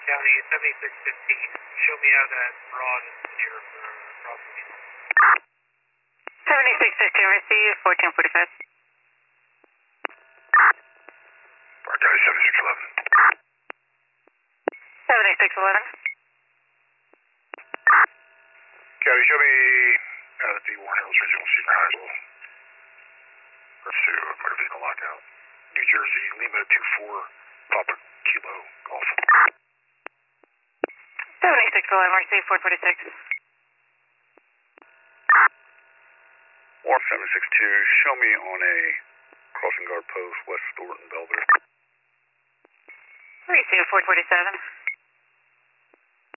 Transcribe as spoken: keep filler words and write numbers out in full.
County seventy-six fifteen. Show me out at Broad near uh, Crossing. seventy-six fifteen, receive fourteen forty-five. Broad County seventy-six eleven. seventy-six eleven. County, show me out at the Warren Hills Regional Senior High School. Let's do a motor vehicle lockout. New Jersey, Lima two four, Papa Kilo Golf. seventy-six eleven, receive four forty-six. Warren seven six two, show me on a crossing guard post, West Thornton, Belvedere. Receive four forty-seven.